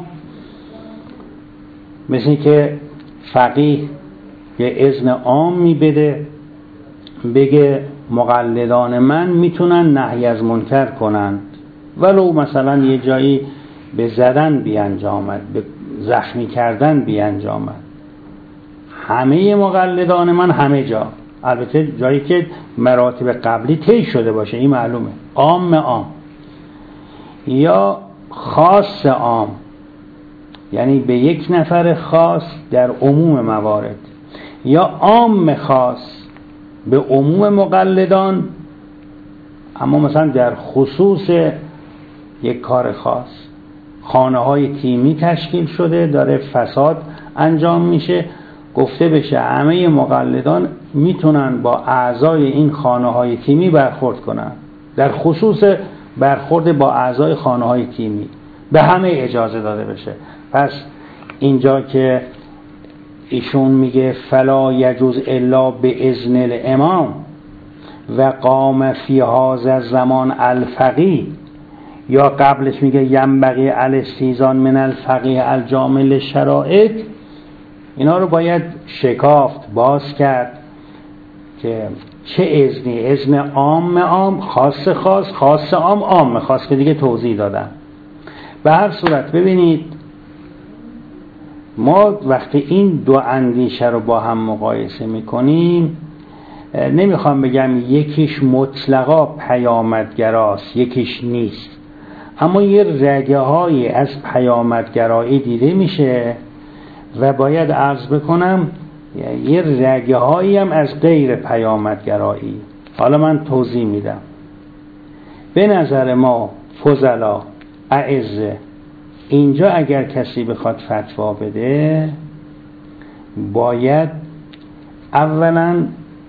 مثل که فقیه یه اذن عام میبده، بگه مقلدان من میتونن نهی از منکر کنند، ولو مثلا یه جایی به زدن بیانجامد، به زخمی کردن بیانجامد. همه مقلدان من همه جا، البته جایی که مراتب قبلی طی شده باشه، این معلومه. عام عام یا خاص عام، یعنی به یک نفر خاص در عموم موارد، یا عام خاص به عموم مقلدان، اما مثلا در خصوص یک کار خاص. خانه های تیمی تشکیل شده، داره فساد انجام میشه، گفته بشه همه مقلدان میتونن با اعضای این خانه های تیمی برخورد کنن، در خصوص برخورد با اعضای خانه های تیمی به همه اجازه داده بشه. پس اینجا که ایشون میگه فلا یجوز الا به اذن الامام و قام فی هذا الزمان الفقیه، یا قبلش میگه ینبغی الاستیزان من الفقیه الجامع للشرائط، اینا رو باید شکافت، باز کرد که چه اذنی، اذن عام عام، خاص خاص، خاص عام، عام خاص، که دیگه توضیح دادم. به هر صورت ببینید، ما وقتی این دو اندیشه رو با هم مقایسه میکنیم، نمیخوام بگم یکیش مطلقا پیامدگراست یکیش نیست، اما یه رگه هایی از پیامدگرایی دیده میشه و باید عرض بکنم یه رگه هایی هم از غیر پیامدگرایی. حالا من توضیح میدم. به نظر ما فضلا اعزه، اینجا اگر کسی بخواد فتوا بده، باید اولا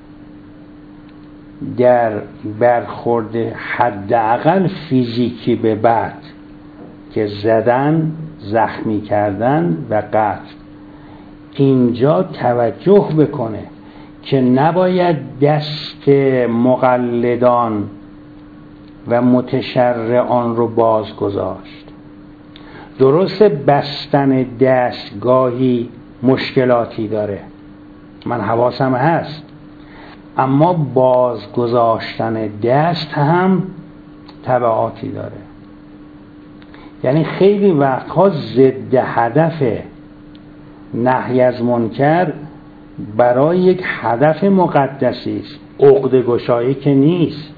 در برخورد حداقل فیزیکی به بعد که زدن، زخمی کردن و قتل، اینجا توجه بکنه که نباید دست مقلدان و متشرعان رو باز گذاشت. درست بستن دست گاهی مشکلاتی داره، من حواسم هست، اما باز گذاشتن دست هم تبعاتی داره. یعنی خیلی وقتها ضد هدف نهی از منکر برای یک هدف مقدسی است. عقده گشایی که نیست،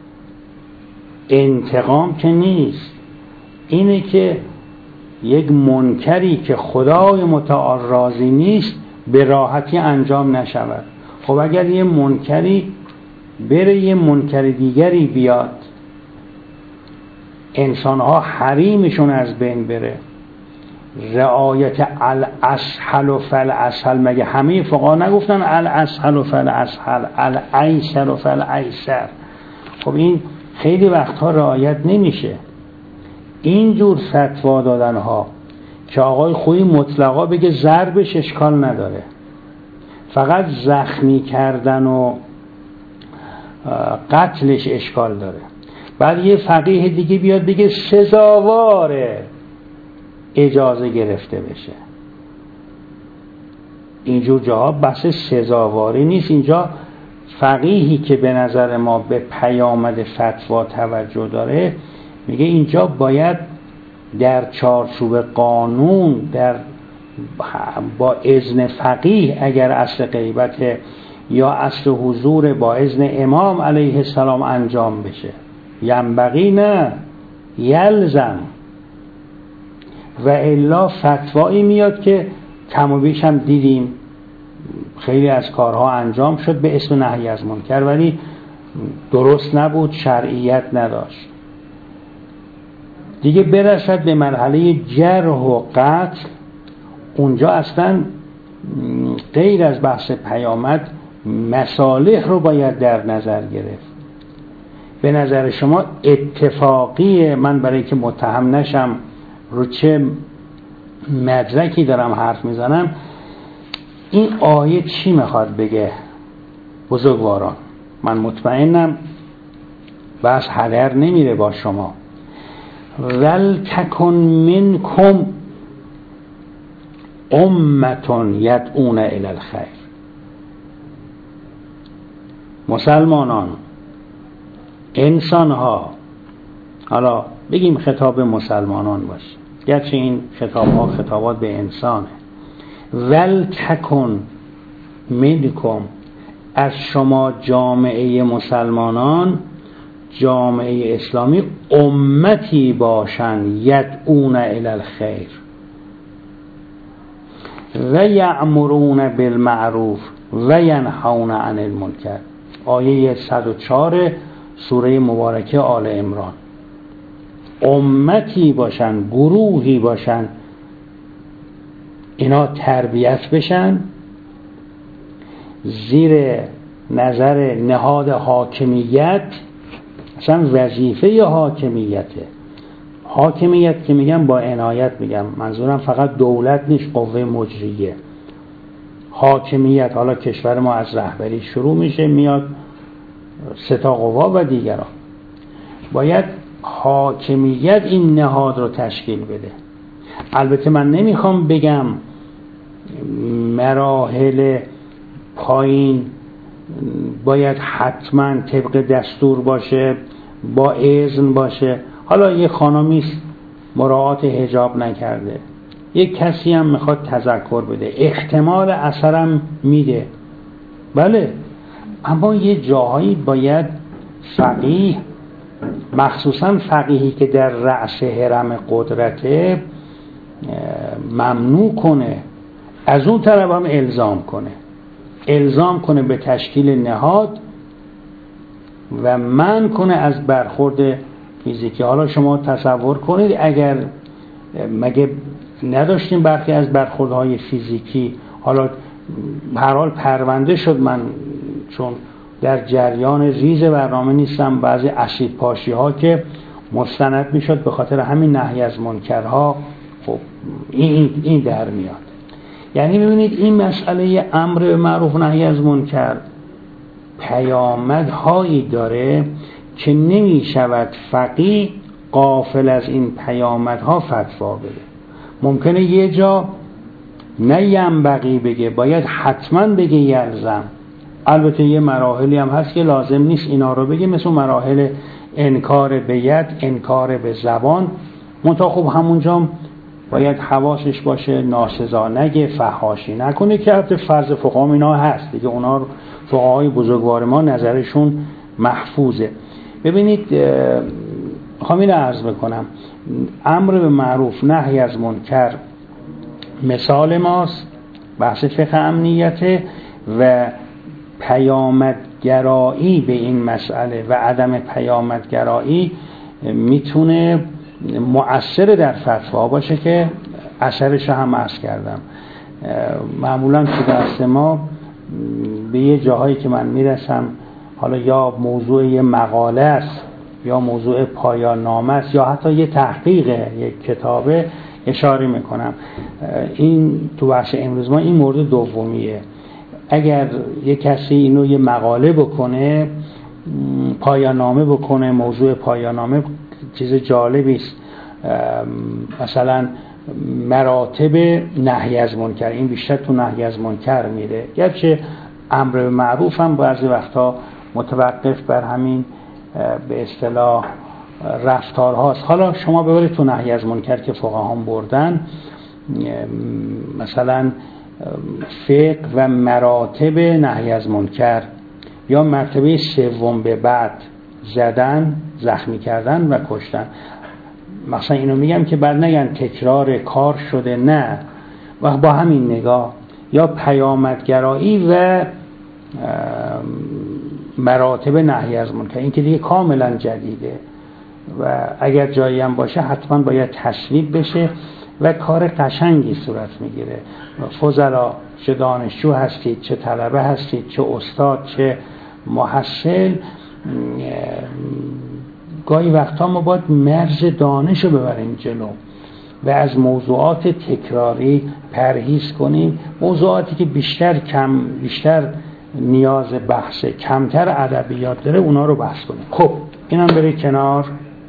انتقام که نیست، اینه که یک منکری که خدای متعال راضی نیست به راحتی انجام نشود. خب اگر یه منکری بره یه منکر دیگری بیاد، انسانها حریمشون از بین بره، رعایت الاسهل و فالاسهل، مگه همه فقها نگفتن الاسهل و فالاسهل، الایسر و فالایسر؟ خب این خیلی وقتها رعایت نمیشه. اینجور فتوا دادن ها که آقای خویی مطلقا بگه ضربش اشکال نداره، فقط زخمی کردن و قتلش اشکال داره، بعد یه فقیه دیگه بیاد بگه سزاواره اجازه گرفته بشه. اینجور جاها بحث سزاواری نیست. اینجا فقیهی که به نظر ما به پیامد فتوا توجه داره میگه اینجا باید در چارچوب قانون، در با اذن فقیه، اگر اصل غیبت یا اصل حضور با اذن امام علیه السلام انجام بشه. ینبغی نه، یلزم. و الا فتوایی میاد که کم و بیش هم دیدیم خیلی از کارها انجام شد به اسم نهی از منکر، ولی درست نبود، شرعیت نداشت. دیگه برسد به مرحله جرح و قتل، اونجا اصلا غیر از بحث پیامد مصالح رو باید در نظر گرفت. به نظر شما اتفاقی، من برای که متهم نشم رو چه مدرکی دارم حرف میزنم، این آیه چی میخواد بگه بزرگواران؟ من مطمئنم بس هدر نمیره با شما. ول تکن منکم امتون یدعون الی الخیر. مسلمانان، انسان ها، حالا بگیم خطاب مسلمانان باشه، گرچه این خطاب ها خطابات به انسانه. ول تکن منکم، از شما جامعه مسلمانان، جامعه اسلامی، امتی باشن یدعون الی الخیر و یأمرون بالمعروف و ینهون عن المنکر. آیه صد و چهار سوره مبارکه آل عمران. امتی باشن، گروهی باشن، اینا تربیت بشن زیر نظر نهاد حاکمیت. اصلا وظیفه حاکمیته. حاکمیت که میگم با عنایت میگم، منظورم فقط دولت نیست، قوه مجریه. حاکمیت، حالا کشور ما از رهبری شروع میشه میاد سه تا قوا و دیگران، باید حاکمیت این نهاد رو تشکیل بده. البته من نمیخوام بگم مراحل پایین باید حتما طبق دستور باشه، با اذن باشه. حالا یه خانمی مراعات حجاب نکرده، یک کسی هم میخواد تذکر بده، احتمال اثرم میده، بله، اما یه جاهایی باید فقیه، مخصوصا فقیهی که در رأس هرم قدرته، ممنوع کنه، از اون طرف هم الزام کنه الزام کنه به تشکیل نهاد و منع کنه از برخورد فیزیکی. حالا شما تصور کنید اگر مگه نداشتیم برخی از برخوردهای فیزیکی، حالا هر حال پرونده شد، من چون در جریان ریز برنامه نیستم، بعضی اسید پاشی ها که مستند میشد به خاطر همین نهی از منکرها، خب این این در میاد. یعنی ببینید این مسئله امر به معروف نهی از منکر پیامدهایی داره که نمی شود فقیه غافل از این پیامدها فتوا بده. ممکنه یه جا نه ینبغی بگه، باید حتما بگه یلزم. البته یه مراحلی هم هست که لازم نیست اینا رو بگه، مثل مراحل انکار به ید، انکار به زبان. منتها خب همونجا باید حواسش باشه ناسزا نگه، فحاشی نکنه، که البته فرض فقهام اینا هست دیگه، اونا فقهای بزرگوار ما نظرشون محفوظه. ببینید میخوام این عرض بکنم، امر به معروف نهی از منکر مثال ماست، بحث فقه امنیته و پیامدگرایی به این مسئله و عدم پیامدگرایی میتونه مؤثر در فتوا باشه که اثرش هم عرض کردم. معمولا تو دست ما به یه جاهایی که من میرسم، حالا یا موضوع یه مقاله است یا موضوع پایان نامه است یا حتی یه تحقیق یک کتابه، اشاره میکنم. این تو بحث امروز ما این مورد دومیه. اگر یه کسی اینو یه مقاله بکنه، پایان نامه بکنه، موضوع پایان نامه چیز جالبی است، مثلا مراتب نهی از منکر، این بیشتر تو نهی از منکر میره، گرچه امر به معروف هم بعضی وقتا متوقف بر همین به اصطلاح رفتار هاست. حالا شما ببرید تو نهی از منکر که فقها هم بردن، مثلا فقه و مراتب نهی از منکر، یا مرتبه سوم به بعد زدن، زخمی کردن و کشتن. مثلا اینو میگم که بعد نگن تکرار کار شده، نه، و با همین نگاه. یا پیامدگرایی و مراتب نهی از منکر، این که دیگه کاملا جدیده و اگر جایی هم باشه حتما باید تصویب بشه و کار قشنگی صورت میگیره. فضلا، چه دانشجو هستید، چه طلبه هستید، چه استاد، چه محصل، گاهی وقتا ما باید مرز دانش رو ببریم جلو و از موضوعات تکراری پرهیز کنیم. موضوعاتی که بیشتر کم بیشتر نیاز بحثه، کمتر ادبیات داره، اونا رو بحث کنیم. خب اینم بره کنار.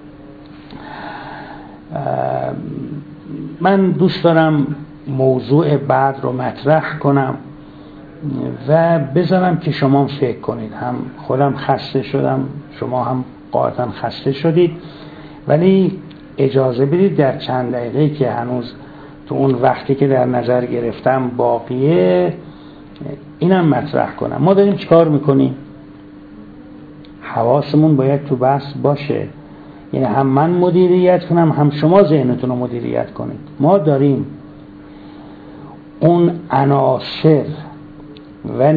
من دوست دارم موضوع بعد رو مطرح کنم و بذارم که شما فکر کنید. هم خودم خسته شدم، شما هم قاعدتا خسته شدید، ولی اجازه بدید در چند دقیقه که هنوز تو اون وقتی که در نظر گرفتم باقیه اینم مطرح کنم. ما داریم چیکار میکنیم؟ حواسمون باید تو بحث باشه، یعنی هم من مدیریت کنم هم شما ذهنتون رو مدیریت کنید. ما داریم اون عناصر و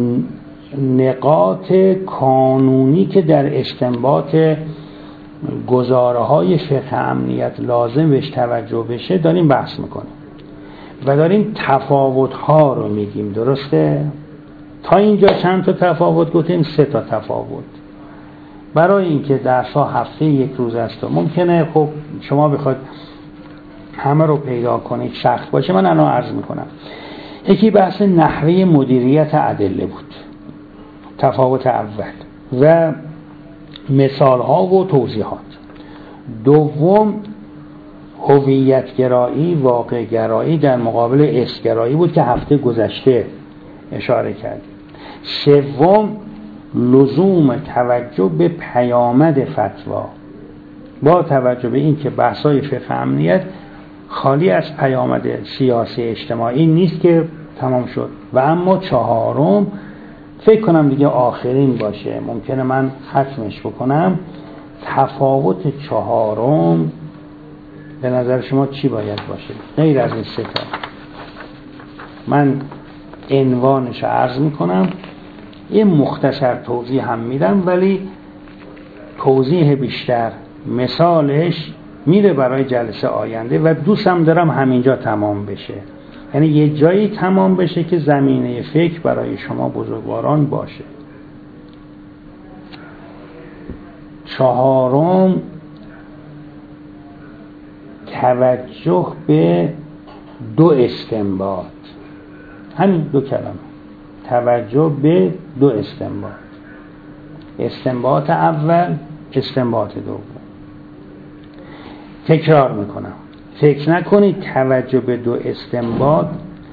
نقاط کانونی که در استنباط گزاره‌های فقه امنیت لازم بهش توجه بشه داریم بحث میکنیم و داریم تفاوت‌ها رو میگیم. درسته؟ تا اینجا چند تا تفاوت گفتیم؟ سه تا تفاوت. برای اینکه درس‌ها هفته یک روز است و ممکنه خب شما بخواید همه رو پیدا کنید سخت باشه، من الان عرض میکنم. یکی بحث نحوه مدیریت ادله بود، تفاوت اول، و مثال‌ها و توضیحات. دوم هویت‌گرایی، واقع‌گرایی در مقابل اسم‌گرایی بود که هفته گذشته اشاره کردیم. سوم لزوم توجه به پیامد فتوا، با توجه به این که بحث‌های فقه امنیت خالی از پیامد سیاسی اجتماعی نیست که تمام شد. و اما چهارم فکر کنم دیگه آخرین باشه، ممکنه من ختمش بکنم. تفاوت چهارم به نظر شما چی باید باشه غیر از این سه تا؟ من عنوانش عرض میکنم، یه مختصر توضیح هم میدم ولی توضیح بیشتر مثالش میره برای جلسه آینده و دوستم دارم همینجا تمام بشه، یعنی یه جایی تمام بشه که زمینه فکر برای شما بزرگواران باشه. چهارم توجه به دو استنباط، همین دو کلمه، توجه به دو استنباط. استنباط اول، استنباط دوم. تکرار میکنم، فکر نکنید توجه به دو استنباط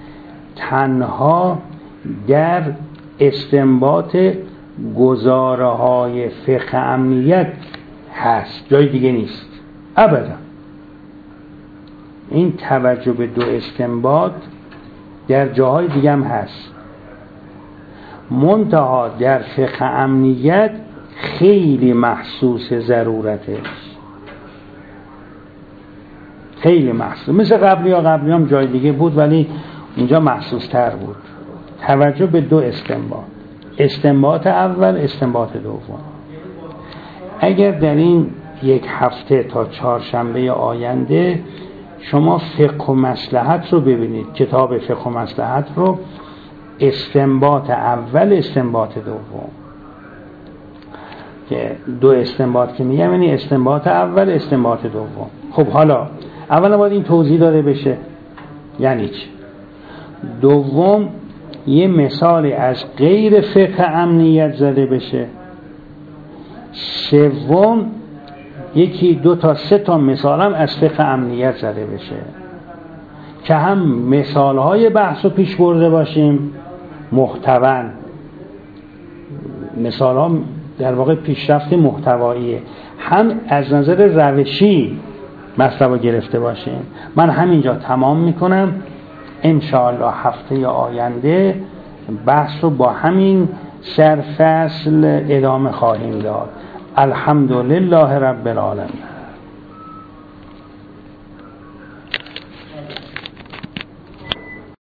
تنها در استنباط گزاره های فقه امنیت هست، جای دیگه نیست ابدا. این توجه به دو استنباط در جاهای دیگه هم هست، منتها در فقه امنیت خیلی محسوس ضرورته، خیلی محسوس. مثل قبلی ها قبلی هم جای دیگه بود ولی اینجا محسوس تر بود. توجه به دو استنباط، استنباط اول، استنباط دوم. اگر در این یک هفته تا چهارشنبه آینده شما فقه و مصلحت رو ببینید، کتاب فقه و مصلحت رو، استنباط اول، استنباط دوم، که دو استنباط که میگم یعنی استنباط اول، استنباط دوم. خب حالا اولا باید این توضیح داده بشه یعنی چی. دوم یه مثالی از غیر فقه امنیت زده بشه. سوم یکی دو تا سه تا مثال هم از فقه امنیت زده بشه که هم مثالهای بحث رو پیش برده باشیم محتوا، مثال ها در واقع پیشرفت محتواییه، هم از نظر روشی مطلب رو گرفته باشیم. من همینجا تمام میکنم انشاءالله هفته آینده بحث رو با همین سرفصل ادامه خواهیم داد. الحمدلله رب العالمین.